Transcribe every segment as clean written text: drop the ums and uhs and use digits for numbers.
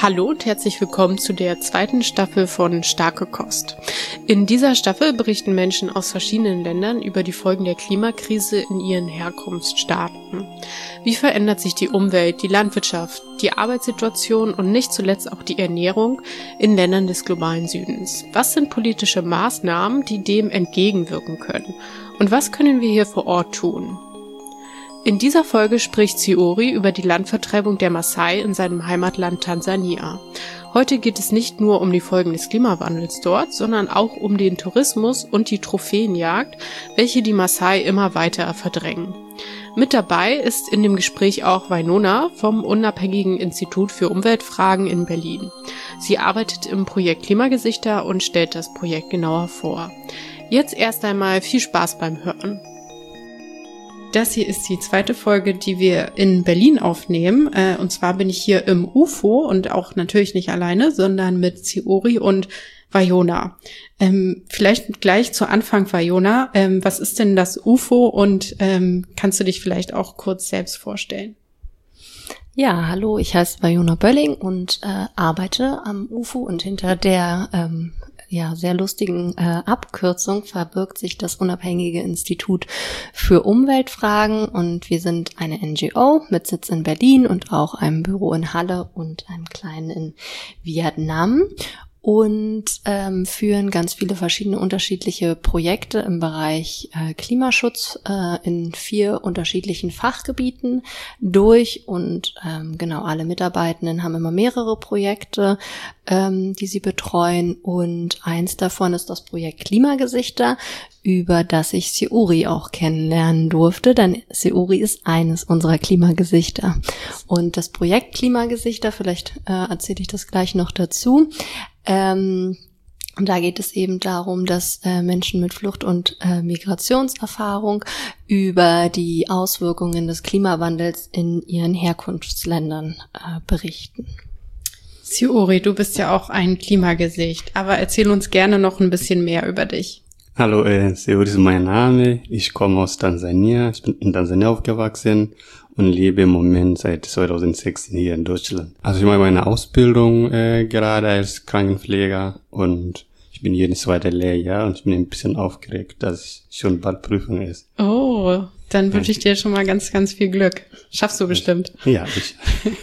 Hallo und herzlich willkommen zu der zweiten Staffel von Starke Kost. In dieser Staffel berichten Menschen aus verschiedenen Ländern über die Folgen der Klimakrise in ihren Herkunftsstaaten. Wie verändert sich die Umwelt, die Landwirtschaft, die Arbeitssituation und nicht zuletzt auch die Ernährung in Ländern des globalen Südens? Was sind politische Maßnahmen, die dem entgegenwirken können? Und was können wir hier vor Ort tun? In dieser Folge spricht Siori über die Landvertreibung der Maasai in seinem Heimatland Tansania. Heute geht es nicht nur um die Folgen des Klimawandels dort, sondern auch um den Tourismus und die Trophäenjagd, welche die Maasai immer weiter verdrängen. Mit dabei ist in dem Gespräch auch Wainona vom Unabhängigen Institut für Umweltfragen in Berlin. Sie arbeitet im Projekt Klimagesichter und stellt das Projekt genauer vor. Jetzt erst einmal viel Spaß beim Hören. Das hier ist die zweite Folge, die wir in Berlin aufnehmen. Und zwar bin ich hier im UFO und auch natürlich nicht alleine, sondern mit Siori und Wainona. Vielleicht gleich zu Anfang, Wainona. Was ist denn das UFO und kannst du dich vielleicht auch kurz selbst vorstellen? Ja, hallo, ich heiße Wainona Bölling und arbeite am UFO und hinter der sehr lustigen Abkürzung verbirgt sich das Unabhängige Institut für Umweltfragen und wir sind eine NGO mit Sitz in Berlin und auch einem Büro in Halle und einem kleinen in Vietnam und führen ganz viele verschiedene unterschiedliche Projekte im Bereich Klimaschutz in 4 unterschiedlichen Fachgebieten durch und alle Mitarbeitenden haben immer mehrere Projekte, die sie betreuen und eins davon ist das Projekt Klimagesichter, über das ich Siori auch kennenlernen durfte, denn Siori ist eines unserer Klimagesichter. Und das Projekt Klimagesichter, vielleicht erzähle ich das gleich noch dazu, und da geht es eben darum, dass Menschen mit Flucht- und Migrationserfahrung über die Auswirkungen des Klimawandels in ihren Herkunftsländern berichten. Siori, du bist ja auch ein Klimagesicht, aber erzähl uns gerne noch ein bisschen mehr über dich. Hallo, Siori ist mein Name. Ich komme aus Tansania. Ich bin in Tansania aufgewachsen und lebe im Moment seit 2016 hier in Deutschland. Also ich mache meine Ausbildung gerade als Krankenpfleger und ich bin hier im 2. Lehrjahr und ich bin ein bisschen aufgeregt, dass schon bald Prüfung ist. Oh, dann wünsche ich dir schon mal ganz, ganz viel Glück. Schaffst du bestimmt. Ja, ich.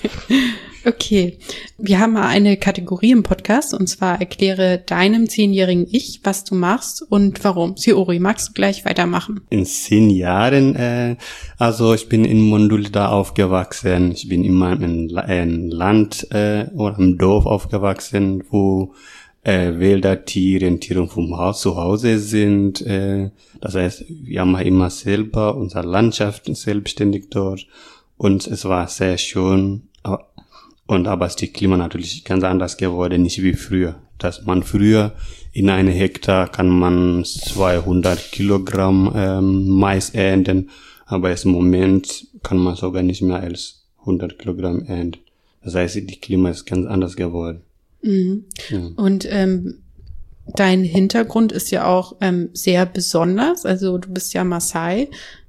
Okay, wir haben mal eine Kategorie im Podcast und zwar erkläre deinem 10-jährigen Ich, was du machst und warum. Siori, magst du gleich weitermachen? In 10 Jahren, also ich bin in Mondulda aufgewachsen. Ich bin immer in Land oder im Dorf aufgewachsen, wo Wälder, Tiere vom Haus zu Hause sind. Das heißt, wir haben immer selber unsere Landschaft selbstständig dort und es war sehr schön. Aber ist die Klima natürlich ganz anders geworden, nicht wie früher. Dass man früher in einem Hektar kann man 200 Kilogramm Mais ernten, aber im Moment kann man sogar nicht mehr als 100 Kilogramm ernten. Das heißt, die Klima ist ganz anders geworden. Mhm. Ja. Und dein Hintergrund ist ja auch sehr besonders. Also du bist ja Maasai.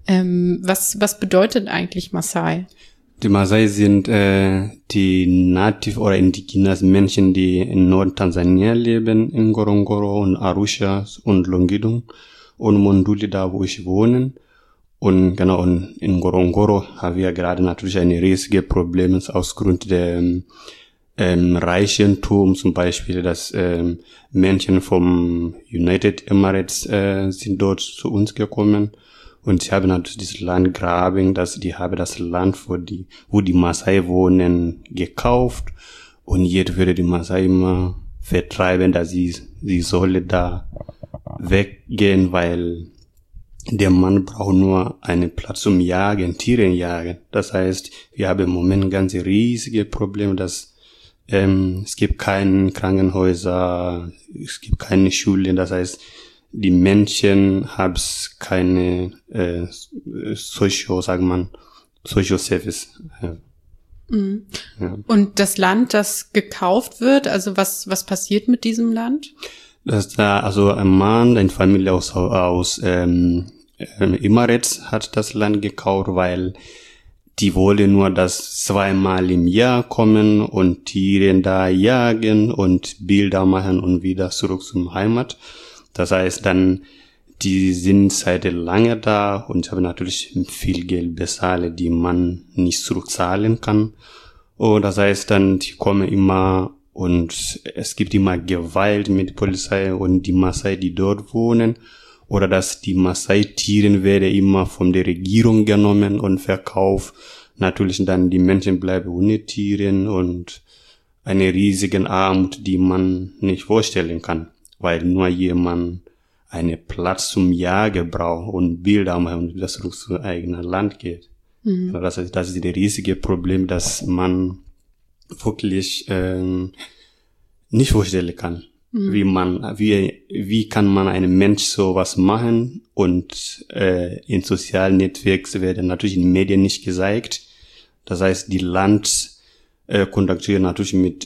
Was bedeutet eigentlich Maasai? Die Maasai sind die Native oder Indigenous Menschen, die in Nordtansania leben, in Ngorongoro und Arusha und Longidung und Monduli, da wo ich wohne. Und genau, und in Ngorongoro haben wir gerade natürlich ein riesiges Problem aus Grund der Reichtum, zum Beispiel, dass Menschen vom United Emirates sind dort zu uns gekommen. Und sie haben natürlich dieses Land graben, die haben das Land, wo die Maasai wohnen, gekauft. Und jetzt würde die Maasai immer vertreiben, dass sie sollen da weggehen, weil der Mann braucht nur einen Platz zum Jagen, Tiere jagen. Das heißt, wir haben im Moment ganz riesige Probleme, dass es gibt keine Krankenhäuser, es gibt keine Schulen, das heißt, die Menschen haben keine Social Service. Ja. Mhm. Ja. Und das Land, das gekauft wird, also was passiert mit diesem Land? Das da, also ein Mann, eine Familie aus Emirates hat das Land gekauft, weil die wollen nur das 2-mal im Jahr kommen und Tiere da jagen und Bilder machen und wieder zurück zum Heimat. Das heißt dann, die sind seit lange da und haben natürlich viel Geld bezahlt, die man nicht zurückzahlen kann. Und das heißt dann, die kommen immer und es gibt immer Gewalt mit der Polizei und die Maasai, die dort wohnen. Oder dass die Maasai-Tiere werden immer von der Regierung genommen und verkauft. Natürlich dann die Menschen bleiben ohne Tieren und eine riesige Armut, die man nicht vorstellen kann, weil nur jemand einen Platz zum Jagen braucht und Bilder machen und wieder zurück zu eigenem Land geht. Mhm. Das ist das riesige Problem, das man wirklich nicht vorstellen kann. Mhm. Wie kann man einem Mensch sowas machen und in sozialen Netzwerken werden natürlich in den Medien nicht gezeigt. Das heißt, die Land kontaktieren natürlich mit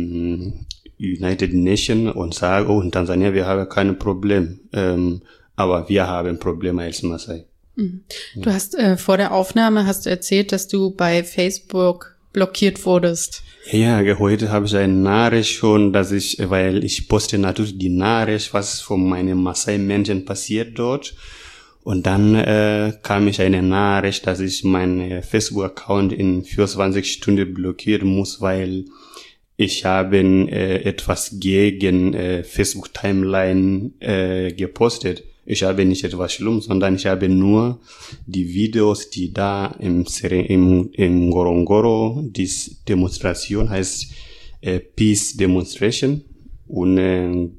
United Nations und sagen, oh, in Tansania, wir haben kein Problem, aber wir haben Probleme als Maasai. Mhm. Du hast vor der Aufnahme hast du erzählt, dass du bei Facebook blockiert wurdest. Ja, heute habe ich eine Nachricht schon, weil ich poste natürlich die Nachricht, was von meinen Maasai-Menschen passiert dort. Und dann kam ich eine Nachricht, dass ich meinen Facebook-Account in 24 Stunden blockieren muss, weil ich habe etwas gegen Facebook-Timeline gepostet. Ich habe nicht etwas Schlimmes, sondern ich habe nur die Videos, die da im Ngorongoro, die Demonstration heißt Peace Demonstration, ohne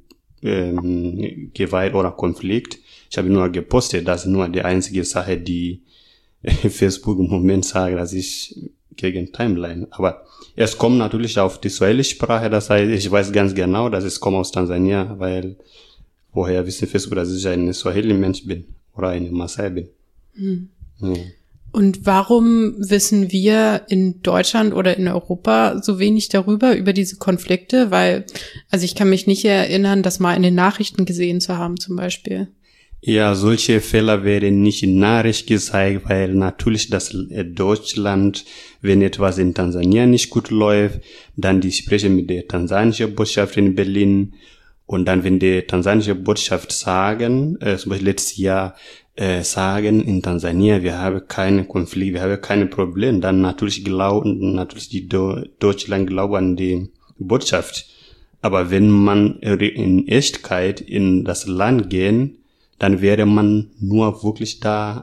Gewalt oder Konflikt. Ich habe nur gepostet, das ist nur die einzige Sache, die Facebook im Moment sagt, dass ich gegen Timeline. Aber es kommt natürlich auf die Swahili-Sprache, das heißt, ich weiß ganz genau, dass es kommt aus Tansania, weil woher wissen Facebook, dass ich ein Swahili-Mensch bin oder eine Maasai bin. Hm. Ja. Und warum wissen wir in Deutschland oder in Europa so wenig darüber, über diese Konflikte? Weil, also ich kann mich nicht erinnern, das mal in den Nachrichten gesehen zu haben zum Beispiel. Ja, solche Fälle werden nicht in Nachricht gezeigt, weil natürlich das Deutschland, wenn etwas in Tansania nicht gut läuft, dann die sprechen mit der tansanischen Botschaft in Berlin. Und dann, wenn die tansanische Botschaft sagen, zum Beispiel letztes Jahr sagen in Tansania, wir haben keine Konflikte, wir haben keine Probleme, dann natürlich die Deutschland glauben an die Botschaft. Aber wenn man in Echtheit in das Land gehen, dann wäre man nur wirklich da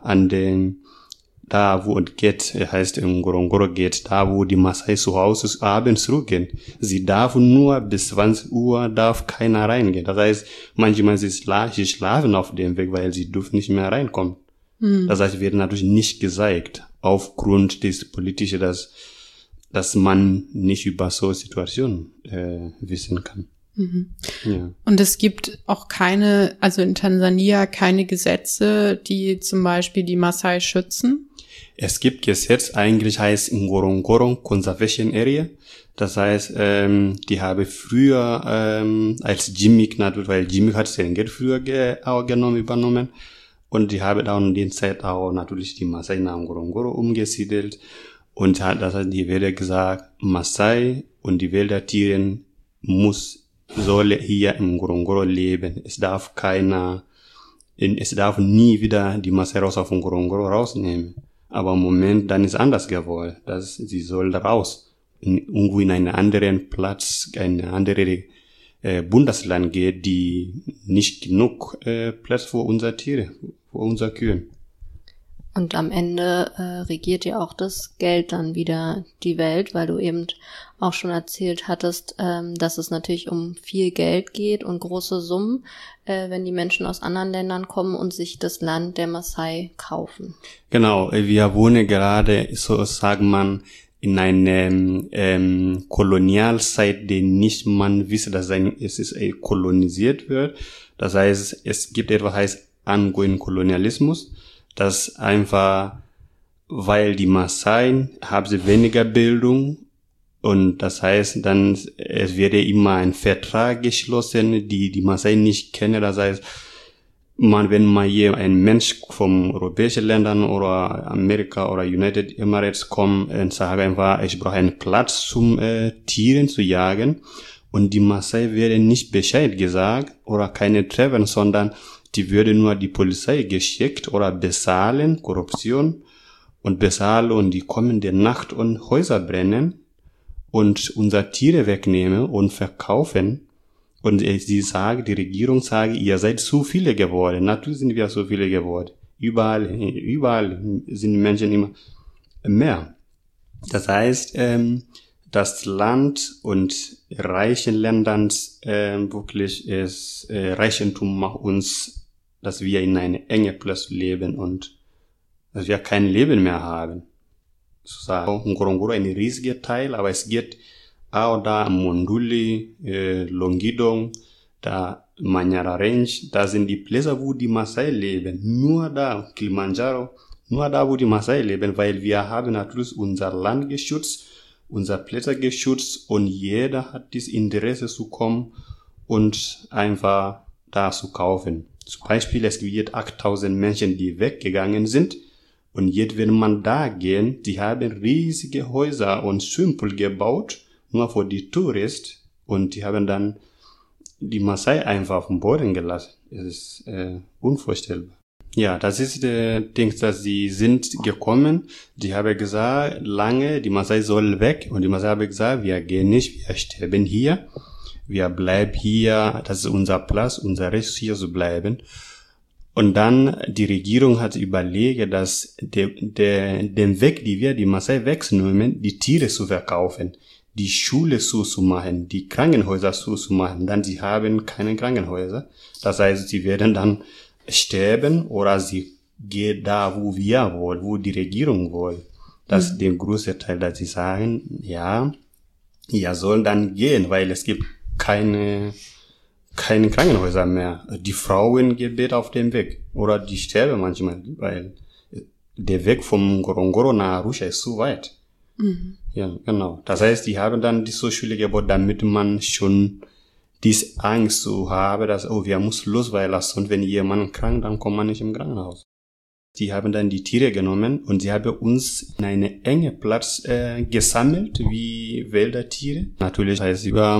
wo es geht, heißt in Ngorongoro geht, da wo die Maasai zu Hause abends zurückgehen. Sie darf nur bis 20 Uhr darf keiner reingehen. Das heißt, manchmal sie schlafen auf dem Weg, weil sie dürfen nicht mehr reinkommen. Mhm. Das heißt, wird natürlich nicht gezeigt, aufgrund des Politischen, dass man nicht über so Situationen wissen kann. Mhm. Ja. Und es gibt auch also in Tansania keine Gesetze, die zum Beispiel die Maasai schützen? Es gibt Gesetz, eigentlich heißt Ngorongoro Conservation Area. Das heißt, die habe früher als Jimmick natürlich, weil Jimmick hat Serengeti früher übernommen. Und die habe da in der Zeit auch natürlich die Maasai nach Ngorongoro umgesiedelt. Und das heißt, die Wälder gesagt, Maasai und die Wäldertiere soll hier im Ngorongoro leben. Es darf nie wieder die Maasai raus auf Ngorongoro rausnehmen. Aber im Moment, dann ist anders geworden. Sie soll raus. Irgendwo in einen anderen Platz, eine andere Bundesland geht, die nicht genug Platz für unsere Tiere, für unsere Kühe. Und am Ende regiert ja auch das Geld dann wieder die Welt, weil du eben auch schon erzählt hattest, dass es natürlich um viel Geld geht und große Summen, wenn die Menschen aus anderen Ländern kommen und sich das Land der Maasai kaufen. Genau, wir wohnen gerade, so sagt man, in einer Kolonialzeit, die nicht man wisse, dass es ist kolonisiert wird. Das heißt, es gibt etwas, heißt Ongoing Kolonialismus. Das einfach, weil die Maasai haben sie weniger Bildung und das heißt dann, es wird immer ein Vertrag geschlossen, die Maasai nicht kennen. Das heißt, wenn man hier ein Mensch vom europäischen Ländern oder Amerika oder United Emirates kommt und sagt einfach, ich brauche einen Platz zum Tieren zu jagen, und die Maasai werden nicht Bescheid gesagt oder keine treffen, sondern die würden nur die Polizei geschickt oder bezahlen, Korruption, und bezahlen, und die kommen in der Nacht und Häuser brennen und unsere Tiere wegnehmen und verkaufen. Und die Regierung sagt, ihr seid zu viele geworden. Natürlich sind wir so viele geworden. Überall sind die Menschen immer mehr. Das heißt, das Land und reichen Ländern wirklich ist Reichtum macht uns, dass wir in eine enge Platz leben und dass wir kein Leben mehr haben. Sozusagen Ngorongoro ein riesiger Teil, aber es geht auch da Monduli, Longidong, da Manyara Range, da sind die Plätze, wo die Maasai leben. Nur da, Kilimanjaro, nur da, wo die Maasai leben, weil wir haben natürlich unser Land geschützt, unser Plätze geschützt, und jeder hat das Interesse zu kommen und einfach da zu kaufen. Zum Beispiel, es gibt 8000 Menschen, die weggegangen sind, und jetzt, wenn man da gehen, die haben riesige Häuser und Swimmingpool gebaut, nur für die Touristen, und die haben dann die Maasai einfach auf den Boden gelassen. Es ist unvorstellbar. Ja, das ist der Ding, dass sie sind gekommen, die haben gesagt, lange, die Maasai soll weg, und die Maasai haben gesagt, wir gehen nicht, wir sterben hier, wir bleiben hier, das ist unser Platz, unser Recht hier zu bleiben. Und dann, die Regierung hat überlegt, dass den Weg, die wir die Maasai wegnehmen, die Tiere zu verkaufen, die Schule zuzumachen, die Krankenhäuser zuzumachen, dann sie haben keine Krankenhäuser. Das heißt, sie werden dann sterben oder sie gehen da, wo wir wollen, wo die Regierung will. Das ist der größte Teil, dass sie sagen, ja, ihr sollt dann gehen, weil es gibt keine Krankenhäuser mehr. Die Frauen gehen auf dem Weg oder die sterben manchmal, weil der Weg vom Ngorongoro nach Arusha ist zu weit. Mhm. Ja, genau. Das heißt, die haben dann die so Schule gebaut, damit man schon diese Angst zu haben, dass, wir müssen los, weil sonst, wenn jemand krank, dann kommt man nicht im Krankenhaus. Die haben dann die Tiere genommen und sie haben uns in eine enge Platz gesammelt, wie wilde Tiere. Natürlich heißt über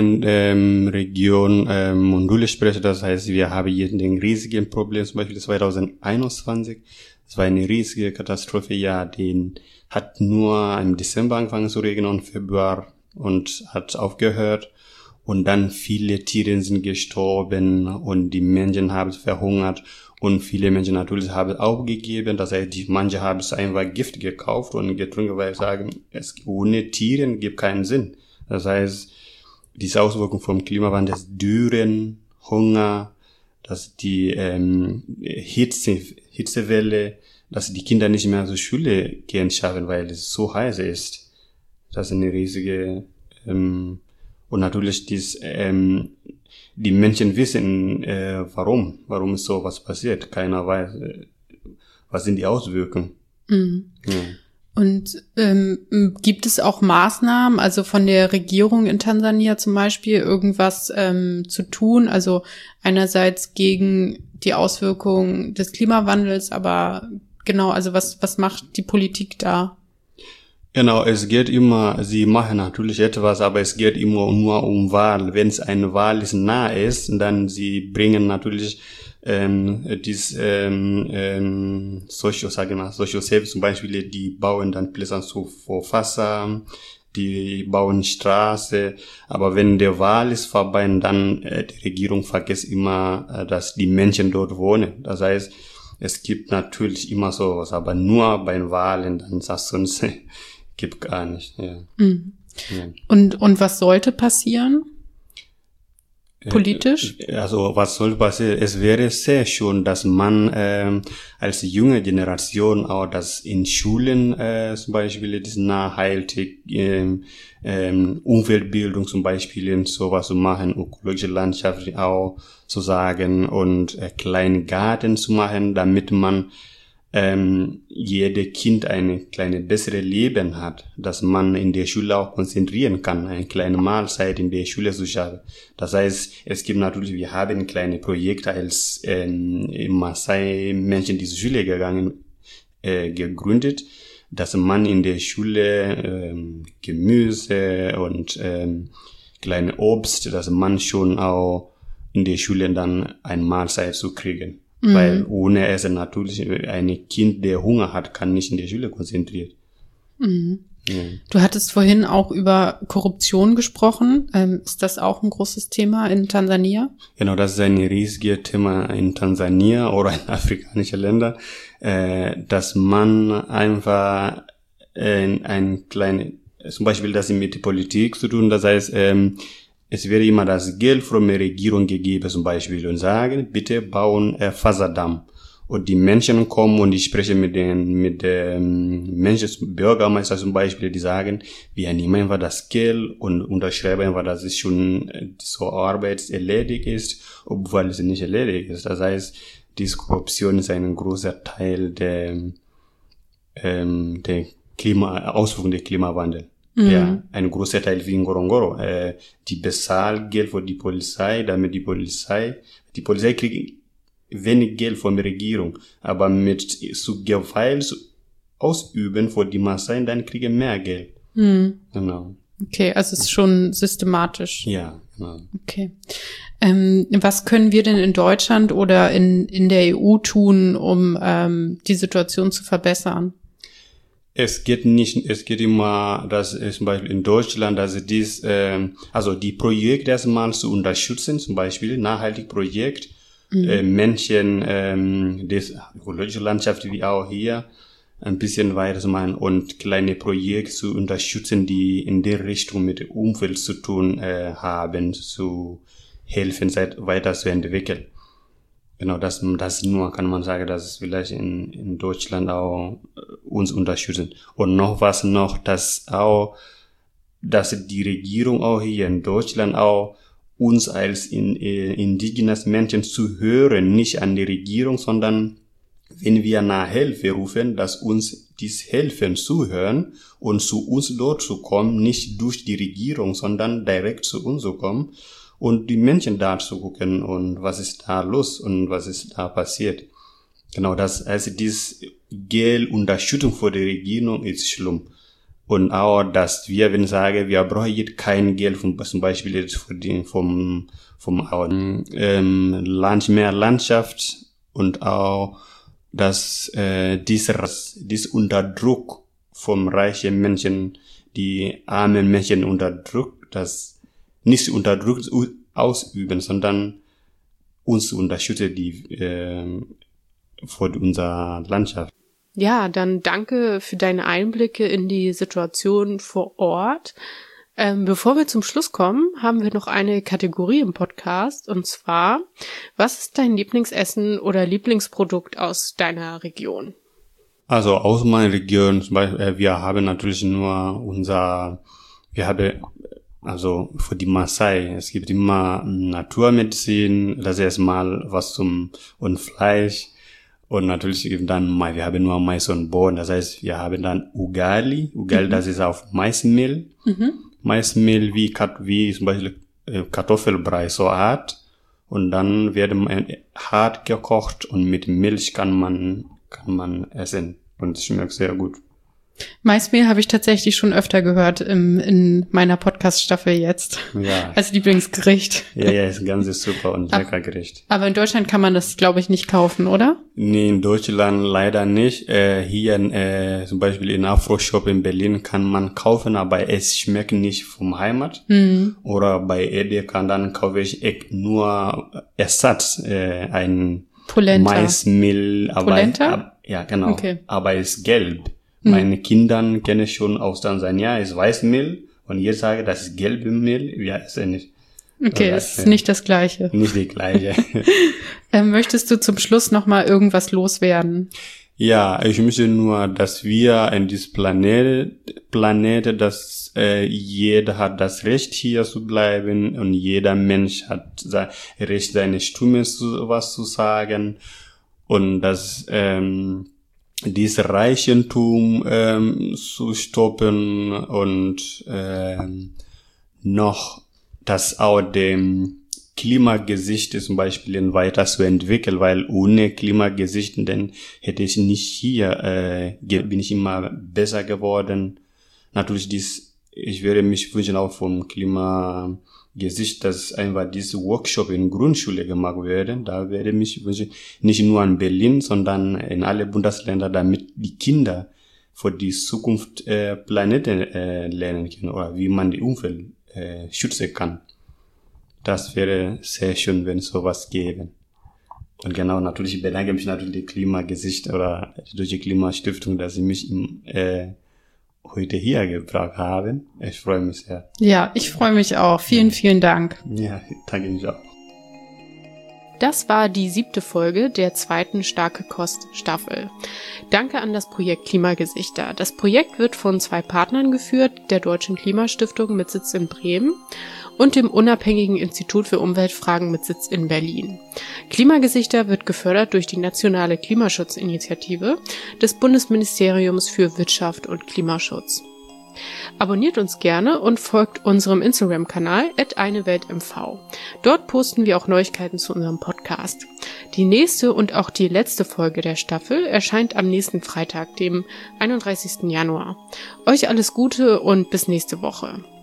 meine Region Monduli spreche, das heißt, wir haben hier ein riesiges Problem, zum Beispiel 2021. Es war eine riesige Katastrophe, ja, den hat nur im Dezember angefangen zu regnen und Februar und hat aufgehört. Und dann viele Tiere sind gestorben und die Menschen haben verhungert und viele Menschen natürlich haben aufgegeben. Das heißt, manche haben es einfach Gift gekauft und getrunken, weil sie sagen, ohne Tieren gibt keinen Sinn. Das heißt, diese Auswirkungen vom Klimawandel, das Dürren, Hunger, dass die Hitzewelle, dass die Kinder nicht mehr zur Schule gehen schaffen, weil es so heiß ist. Das ist eine riesige und natürlich die Menschen wissen, warum ist so was passiert. Keiner weiß, was sind die Auswirkungen. Mhm. Ja. Und gibt es auch Maßnahmen, also von der Regierung in Tansania zum Beispiel, irgendwas zu tun? Also einerseits gegen die Auswirkungen des Klimawandels, aber genau, also was macht die Politik da? Genau, es geht immer, sie machen natürlich etwas, aber es geht immer nur um Wahl. Wenn es eine Wahl nah ist, dann sie bringen natürlich Social Service zum Beispiel, die bauen dann Plätze für Wasser, die bauen Straße, aber wenn der Wahl ist vorbei, dann die Regierung vergisst immer, dass die Menschen dort wohnen. Das heißt, es gibt natürlich immer sowas, aber nur bei den Wahlen, dann sagst du uns, gibt gar nicht. Ja. Mhm. Ja. Und was sollte passieren? Politisch? Also was soll passieren? Es wäre sehr schön, dass man als junge Generation auch das in Schulen zum Beispiel das nachhaltig Umweltbildung zum Beispiel sowas zu machen, ökologische Landschaft auch zu sagen und kleinen Garten zu machen, damit man jede Kind ein kleines bessere Leben hat, dass man in der Schule auch konzentrieren kann, eine kleine Mahlzeit in der Schule zu schaffen. Das heißt, es gibt natürlich, wir haben kleine Projekte als Maasai-Menschen, die zur Schule gegründet, dass man in der Schule Gemüse und kleine Obst, dass man schon auch in der Schule dann eine Mahlzeit zu kriegen. Weil ohne Essen natürlich ein Kind, der Hunger hat, kann nicht in der Schule konzentriert. Mhm. Ja. Du hattest vorhin auch über Korruption gesprochen. Ist das auch ein großes Thema in Tansania? Genau, das ist ein riesiges Thema in Tansania oder in afrikanischen Ländern, dass man einfach ein kleines, zum Beispiel das mit Politik zu tun, das heißt, es wäre immer das Geld von der Regierung gegeben zum Beispiel und sagen, bitte bauen Faserdamm. Und die Menschen kommen und ich spreche mit den Menschen, Bürgermeister zum Beispiel, die sagen, wir nehmen einfach das Geld und unterschreiben einfach, dass es schon so Arbeit erledigt ist, obwohl es nicht erledigt ist. Das heißt, diese Korruption ist ein großer Teil der Auswirkungen des Klimawandels. Ja, ein großer Teil wie in Ngorongoro. Die bezahlen Geld für die Polizei, damit die Polizei kriegt wenig Geld von der Regierung, aber mit zu Gewalt ausüben für die Maasai, dann kriegen mehr Geld. Genau. Okay, also es ist schon systematisch. Ja, genau. Okay. Was können wir denn in Deutschland oder in der EU tun, um die Situation zu verbessern? Es geht immer, dass zum Beispiel in Deutschland, dass also die Projekte erstmal zu unterstützen, zum Beispiel nachhaltig Projekt, Menschen, das ökologische Landschaft wie auch hier, ein bisschen weiter zu machen und kleine Projekte zu unterstützen, die in der Richtung mit dem Umfeld zu tun haben, zu helfen, weiterzuentwickeln. Genau, das nur kann man sagen, dass es vielleicht in Deutschland auch uns unterstützen. Und dass die Regierung auch hier in Deutschland auch uns als indigenes Menschen zu hören, nicht an die Regierung, sondern wenn wir nach Hilfe rufen, dass uns dies helfen zuhören und zu uns dort zu kommen, nicht durch die Regierung, sondern direkt zu uns zu kommen. Und die Menschen da zu gucken und was ist da los und was ist da passiert. Genau, dies Geld Unterstützung für die Regierung ist schlimm. Und auch, dass wenn sagen, wir brauchen jetzt kein Geld zum Beispiel jetzt vom mehr Landschaft und auch, dass dies Unterdruck vom reichen Menschen, die armen Menschen unterdrückt, das nicht unterdrückt ausüben, sondern uns unterstützen, für unsere Landschaft. Ja, dann danke für deine Einblicke in die Situation vor Ort. Bevor wir zum Schluss kommen, haben wir noch eine Kategorie im Podcast, und zwar, was ist dein Lieblingsessen oder Lieblingsprodukt aus deiner Region? Also aus meiner Region, zum Beispiel, wir haben natürlich nur also für die Maasai, es gibt immer Naturmedizin, das ist erstmal und Fleisch und natürlich dann wir haben nur Mais und Bohnen, das heißt, wir haben dann Ugali, das ist auf Maismehl, Maismehl wie zum Beispiel Kartoffelbrei, so hart, und dann werden hart gekocht und mit Milch kann man essen und es schmeckt sehr gut. Maismehl habe ich tatsächlich schon öfter gehört in meiner Podcast-Staffel jetzt. Ja. Als Lieblingsgericht. Ja, ist ein ganz super und lecker Gericht. Aber in Deutschland kann man das, glaube ich, nicht kaufen, oder? Nee, in Deutschland leider nicht. Hier zum Beispiel in Afro-Shop in Berlin kann man kaufen, aber es schmeckt nicht vom Heimat. Oder bei Edeka dann kaufe ich nur Ersatz, ein Polenta. Maismehl. Polenta? Ja, genau. Okay. Aber es ist gelb. Meine Kinder kenne ich schon aus Tansania, ist Weißmehl, und jetzt sage, das ist gelbe Mehl, ja, ist ja nicht. Okay, es ist nicht das Gleiche. Nicht die gleiche. Möchtest du zum Schluss noch mal irgendwas loswerden? Ja, ich möchte nur, dass wir in diesem Planet, dass jeder hat das Recht, hier zu bleiben, und jeder Mensch hat das Recht, seine Stimme was zu sagen, und dass dieses Reichtum zu stoppen und noch das auch dem Klimagesicht zum Beispiel weiter zu entwickeln, weil ohne Klimagesicht, dann hätte ich nicht hier, bin ich immer besser geworden. Natürlich ich würde mich wünschen auch vom Klimagesicht, dass einfach diese Workshop in Grundschule gemacht werden. Da werde ich mich wünschen, nicht nur in Berlin, sondern in alle Bundesländer, damit die Kinder für die Zukunft Planeten lernen können oder wie man die Umwelt schützen kann. Das wäre sehr schön, wenn es sowas gäbe. Und genau, natürlich bedanke mich natürlich die Klimagesicht oder die Deutsche Klimastiftung, dass sie mich heute hier gebracht haben. Ich freue mich sehr. Ja, ich freue mich auch. Vielen, vielen Dank. Ja, danke mich auch. Das war die 7. Folge der 2. Starke Kost Staffel. Danke an das Projekt Klimagesichter. Das Projekt wird von 2 Partnern geführt, der Deutschen Klimastiftung mit Sitz in Bremen und dem unabhängigen Institut für Umweltfragen mit Sitz in Berlin. Klimagesichter wird gefördert durch die Nationale Klimaschutzinitiative des Bundesministeriums für Wirtschaft und Klimaschutz. Abonniert uns gerne und folgt unserem Instagram-Kanal @eineweltmv. Dort posten wir auch Neuigkeiten zu unserem Podcast. Die nächste und auch die letzte Folge der Staffel erscheint am nächsten Freitag, dem 31. Januar. Euch alles Gute und bis nächste Woche.